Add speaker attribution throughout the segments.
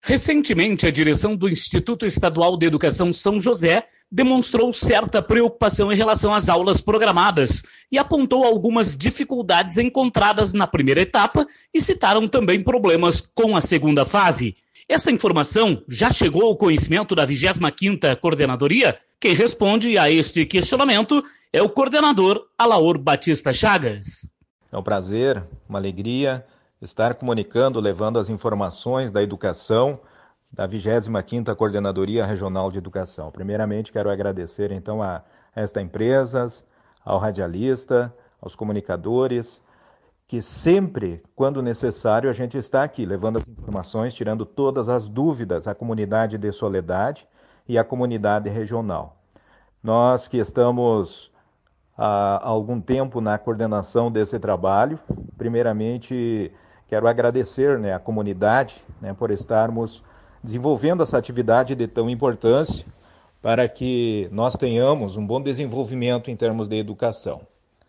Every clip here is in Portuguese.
Speaker 1: Recentemente, a direção do Instituto Estadual de Educação São José demonstrou certa preocupação em relação às aulas programadas e apontou algumas dificuldades encontradas na primeira etapa e citaram também problemas com a segunda fase. Essa informação já chegou ao conhecimento da 25ª Coordenadoria? Quem responde a este questionamento é o coordenador Alaor Batista Chagas.
Speaker 2: É um prazer, uma alegria estar comunicando, levando as informações da educação da 25ª Coordenadoria Regional de Educação. Primeiramente, quero agradecer então a esta empresa, ao radialista, aos comunicadores, que sempre, quando necessário, a gente está aqui, levando as informações, tirando todas as dúvidas à comunidade de Soledade e à comunidade regional. Nós que estamos há algum tempo na coordenação desse trabalho, primeiramente quero agradecer à comunidade por estarmos desenvolvendo essa atividade de tão importância para que nós tenhamos um bom desenvolvimento em termos de educação.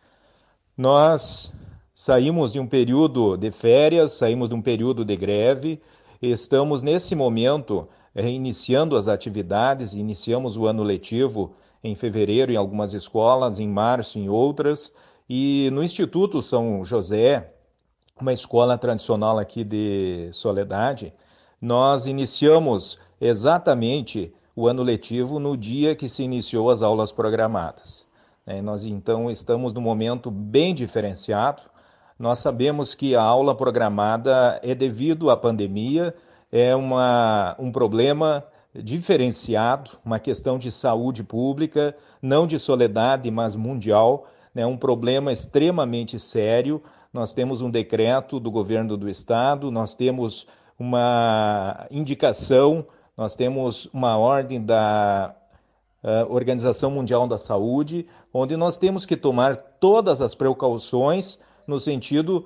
Speaker 2: Nós saímos de um período de férias, saímos de um período de greve, e estamos nesse momento reiniciando as atividades, iniciamos o ano letivo em fevereiro em algumas escolas, em março em outras, e no Instituto São José, uma escola tradicional aqui de Soledade, nós iniciamos exatamente o ano letivo no dia que se iniciou as aulas programadas. Nós então estamos num momento bem diferenciado. Nós sabemos que a aula programada é devido à pandemia, é um problema diferenciado, uma questão de saúde pública, não de Soledade, mas mundial, um problema extremamente sério. Nós temos um decreto do governo do estado, nós temos uma indicação, nós temos uma ordem da Organização Mundial da Saúde, onde nós temos que tomar todas as precauções no sentido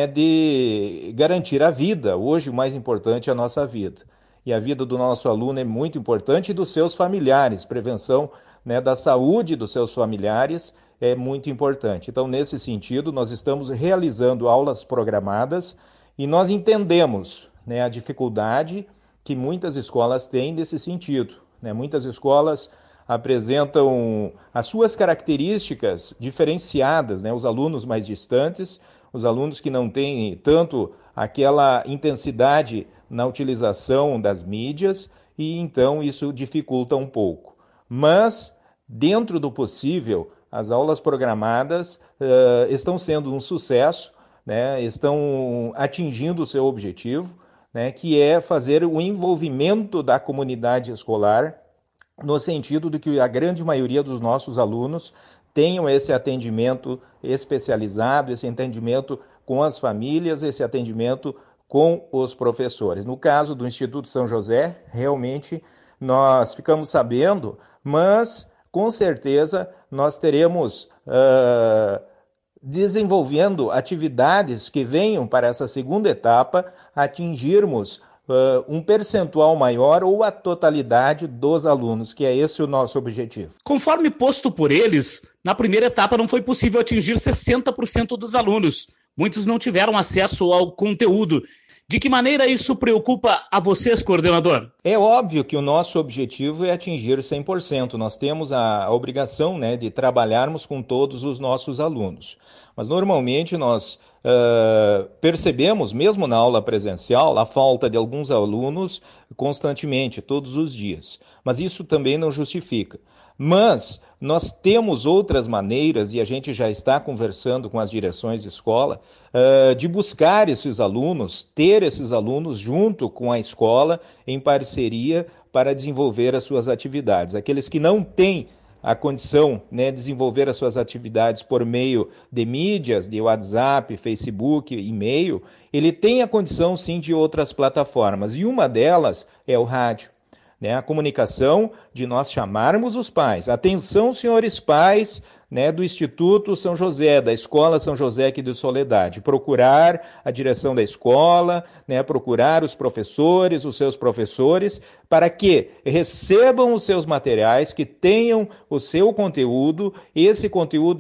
Speaker 2: de garantir a vida. Hoje o mais importante é a nossa vida. E a vida do nosso aluno é muito importante e dos seus familiares. Prevenção da saúde dos seus familiares é muito importante. Então, nesse sentido, nós estamos realizando aulas programadas e nós entendemos a dificuldade que muitas escolas têm nesse sentido. Muitas escolas apresentam as suas características diferenciadas, os alunos mais distantes, os alunos que não têm tanto aquela intensidade na utilização das mídias, e então isso dificulta um pouco. Mas, dentro do possível, as aulas programadas estão sendo um sucesso, estão atingindo o seu objetivo, que é fazer o envolvimento da comunidade escolar, no sentido de que a grande maioria dos nossos alunos tenham esse atendimento especializado, esse atendimento com as famílias, esse atendimento com os professores. No caso do Instituto São José, realmente nós ficamos sabendo, mas com certeza nós teremos desenvolvendo atividades que venham para essa segunda etapa atingirmos um percentual maior ou a totalidade dos alunos, que é esse o nosso objetivo.
Speaker 1: Conforme posto por eles, na primeira etapa não foi possível atingir 60% dos alunos. Muitos não tiveram acesso ao conteúdo. De que maneira isso preocupa a vocês, coordenador?
Speaker 2: É óbvio que o nosso objetivo é atingir 100%. Nós temos a obrigação de trabalharmos com todos os nossos alunos. Mas normalmente nós percebemos, mesmo na aula presencial, a falta de alguns alunos constantemente, todos os dias. Mas isso também não justifica. Mas nós temos outras maneiras, e a gente já está conversando com as direções de escola, de buscar esses alunos, ter esses alunos junto com a escola, em parceria, para desenvolver as suas atividades. Aqueles que não têm a condição de desenvolver as suas atividades por meio de mídias, de WhatsApp, Facebook, e-mail, ele tem a condição sim de outras plataformas, e uma delas é o rádio. A comunicação de nós chamarmos os pais. Atenção, senhores pais, do Instituto São José, da Escola São José aqui de Soledade. Procurar a direção da escola, procurar os professores, os seus professores, para que recebam os seus materiais, que tenham o seu conteúdo. Esse conteúdo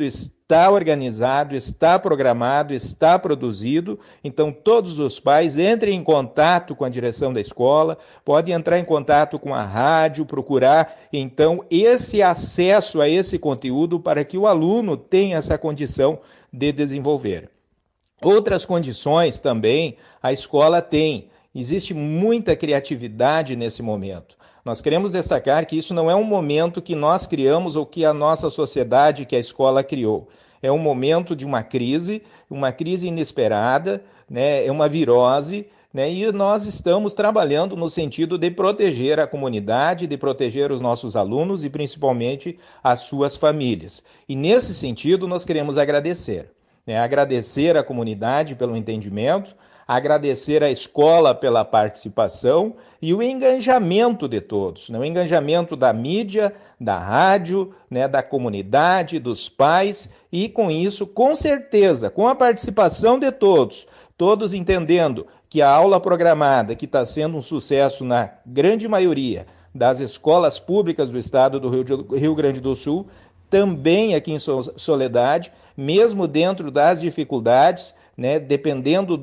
Speaker 2: está organizado, está programado, está produzido. Então, todos os pais entrem em contato com a direção da escola, podem entrar em contato com a rádio, procurar, então, esse acesso a esse conteúdo para que o aluno tenha essa condição de desenvolver. Outras condições também a escola tem. Existe muita criatividade nesse momento. Nós queremos destacar que isso não é um momento que nós criamos ou que a nossa sociedade, que a escola criou. É um momento de uma crise inesperada, né? É uma virose, né? E nós estamos trabalhando no sentido de proteger a comunidade, de proteger os nossos alunos e principalmente as suas famílias. E nesse sentido nós queremos agradecer. Agradecer à comunidade pelo entendimento, agradecer à escola pela participação e o engajamento de todos, o engajamento da mídia, da rádio, da comunidade, dos pais e com isso, com certeza, com a participação de todos entendendo que a aula programada, que está sendo um sucesso na grande maioria das escolas públicas do estado do Rio Grande do Sul, também aqui em Soledade, mesmo dentro das dificuldades, dependendo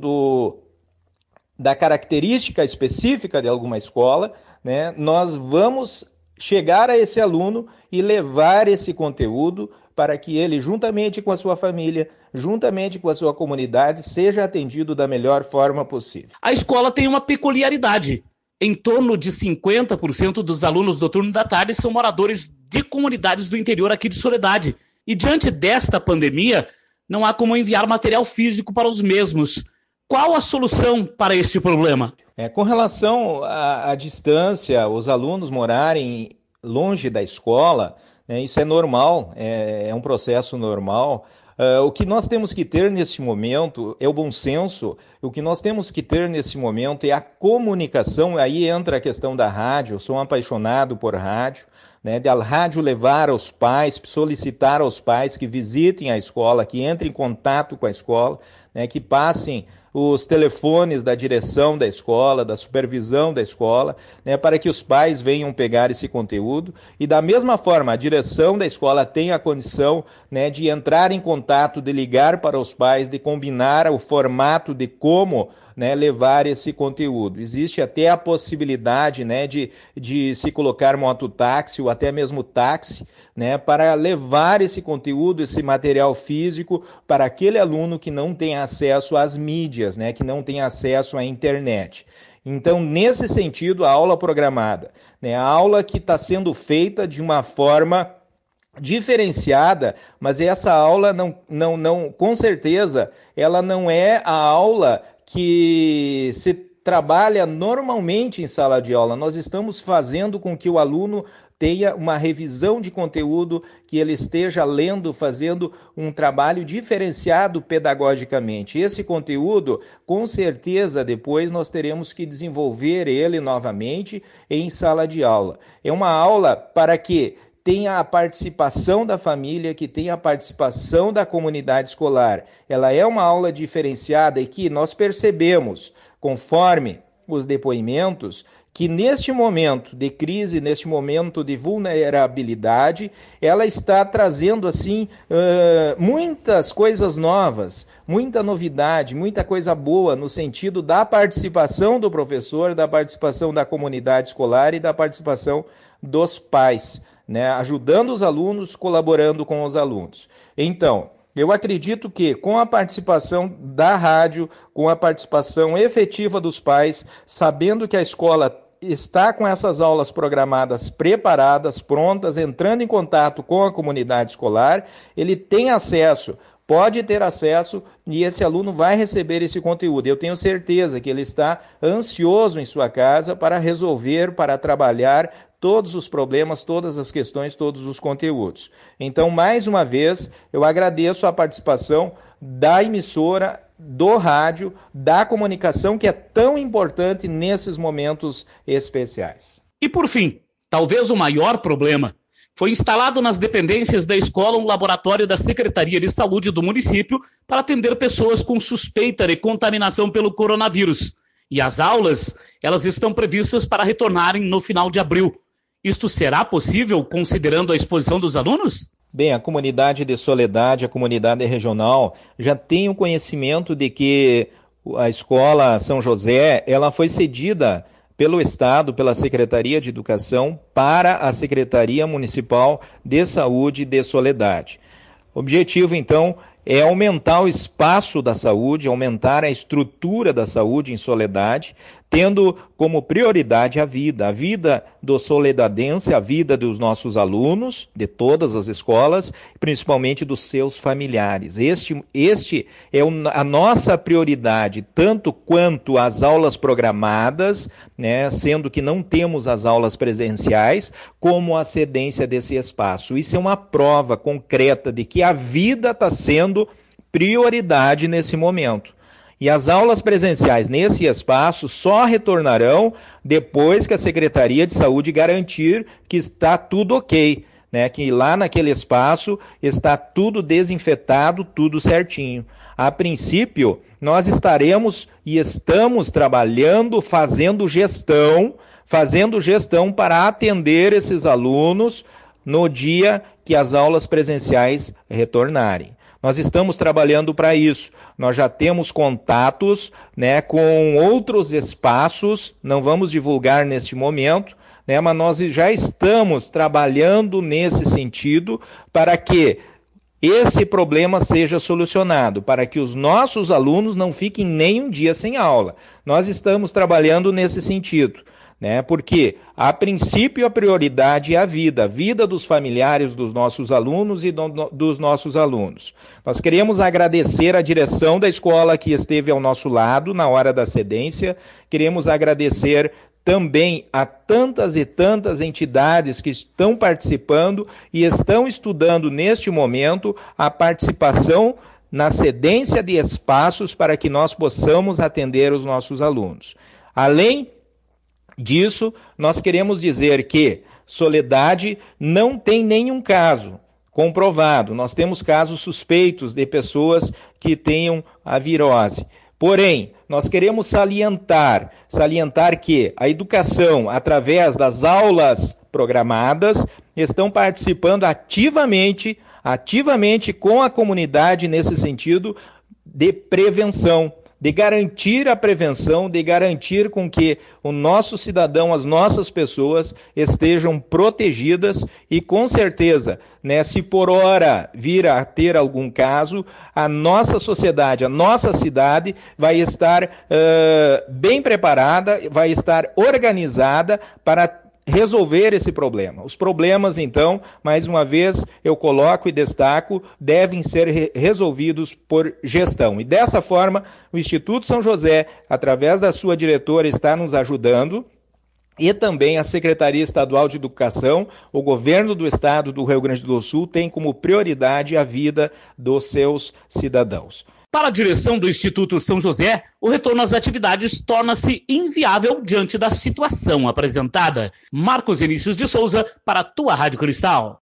Speaker 2: da característica específica de alguma escola, nós vamos chegar a esse aluno e levar esse conteúdo para que ele, juntamente com a sua família, juntamente com a sua comunidade, seja atendido da melhor forma possível.
Speaker 1: A escola tem uma peculiaridade. Em torno de 50% dos alunos do turno da tarde são moradores de comunidades do interior aqui de Soledade. E diante desta pandemia, não há como enviar material físico para os mesmos. Qual a solução para este problema?
Speaker 2: Com relação à distância, os alunos morarem longe da escola, isso é normal, é um processo normal. O que nós temos que ter nesse momento é o bom senso, o que nós temos que ter nesse momento é a comunicação, aí entra a questão da rádio, eu sou um apaixonado por rádio, da rádio levar aos pais, solicitar aos pais que visitem a escola, que entrem em contato com a escola, que passem os telefones da direção da escola, da supervisão da escola, para que os pais venham pegar esse conteúdo. E da mesma forma, a direção da escola tem a condição de entrar em contato, de ligar para os pais, de combinar o formato de como levar esse conteúdo. Existe até a possibilidade de se colocar mototáxi ou até mesmo táxi, para levar esse conteúdo, esse material físico para aquele aluno que não tem acesso às mídias, que não tem acesso à internet. Então, nesse sentido, a aula programada, a aula que está sendo feita de uma forma diferenciada, mas essa aula não, com certeza, ela não é a aula que se trabalha normalmente em sala de aula. Nós estamos fazendo com que o aluno tenha uma revisão de conteúdo, que ele esteja lendo, fazendo um trabalho diferenciado pedagogicamente. Esse conteúdo, com certeza, depois nós teremos que desenvolver ele novamente em sala de aula. É uma aula para que tenha a participação da família, que tenha a participação da comunidade escolar. Ela é uma aula diferenciada e que nós percebemos, conforme os depoimentos, que neste momento de crise, neste momento de vulnerabilidade, ela está trazendo assim muitas coisas novas, muita novidade, muita coisa boa no sentido da participação do professor, da participação da comunidade escolar e da participação dos pais, ajudando os alunos, colaborando com os alunos. Então, eu acredito que com a participação da rádio, com a participação efetiva dos pais, sabendo que a escola está com essas aulas programadas, preparadas, prontas, entrando em contato com a comunidade escolar, ele tem acesso, pode ter acesso e esse aluno vai receber esse conteúdo. Eu tenho certeza que ele está ansioso em sua casa para resolver, para trabalhar todos os problemas, todas as questões, todos os conteúdos. Então, mais uma vez, eu agradeço a participação da emissora, do rádio, da comunicação, que é tão importante nesses momentos especiais.
Speaker 1: E por fim, talvez o maior problema, foi instalado nas dependências da escola um laboratório da Secretaria de Saúde do município para atender pessoas com suspeita de contaminação pelo coronavírus. E as aulas, elas estão previstas para retornarem no final de abril. Isto será possível considerando a exposição dos alunos?
Speaker 2: Bem, a comunidade de Soledade, a comunidade regional, já tem o conhecimento de que a Escola São José, ela foi cedida pelo Estado, pela Secretaria de Educação, para a Secretaria Municipal de Saúde de Soledade. O objetivo, então, é aumentar o espaço da saúde, aumentar a estrutura da saúde em Soledade, tendo como prioridade a vida do soledadense, a vida dos nossos alunos, de todas as escolas, principalmente dos seus familiares. Este é a nossa prioridade, tanto quanto as aulas programadas, né, sendo que não temos as aulas presenciais, como a cedência desse espaço. Isso é uma prova concreta de que a vida está sendo prioridade nesse momento. E as aulas presenciais nesse espaço só retornarão depois que a Secretaria de Saúde garantir que está tudo ok, né? Que lá naquele espaço está tudo desinfetado, tudo certinho. A princípio, nós estaremos e estamos trabalhando, fazendo gestão para atender esses alunos no dia que as aulas presenciais retornarem. Nós estamos trabalhando para isso. Nós já temos contatos, né, com outros espaços, não vamos divulgar neste momento, né, mas nós já estamos trabalhando nesse sentido para que esse problema seja solucionado, para que os nossos alunos não fiquem nem um dia sem aula. Nós estamos trabalhando nesse sentido, né? Porque, a princípio, a prioridade é a vida dos familiares dos nossos alunos e dos nossos alunos. Nós queremos agradecer a direção da escola que esteve ao nosso lado na hora da cedência, queremos agradecer também a tantas e tantas entidades que estão participando e estão estudando neste momento a participação na cedência de espaços para que nós possamos atender os nossos alunos. Além disso, nós queremos dizer que Soledade não tem nenhum caso comprovado. Nós temos casos suspeitos de pessoas que tenham a virose. Porém, nós queremos salientar que a educação, através das aulas programadas, estão participando ativamente com a comunidade nesse sentido de prevenção, de garantir a prevenção, de garantir com que o nosso cidadão, as nossas pessoas estejam protegidas e, com certeza, né, se por hora vir a ter algum caso, a nossa sociedade, a nossa cidade vai estar bem preparada, vai estar organizada para resolver esse problema. Os problemas, então, mais uma vez, eu coloco e destaco, devem ser resolvidos por gestão. E dessa forma, o Instituto São José, através da sua diretora, está nos ajudando, e também a Secretaria Estadual de Educação, o governo do estado do Rio Grande do Sul tem como prioridade a vida dos seus cidadãos.
Speaker 1: Para a direção do Instituto São José, o retorno às atividades torna-se inviável diante da situação apresentada. Marcos Vinícius de Souza, para a tua Rádio Cristal.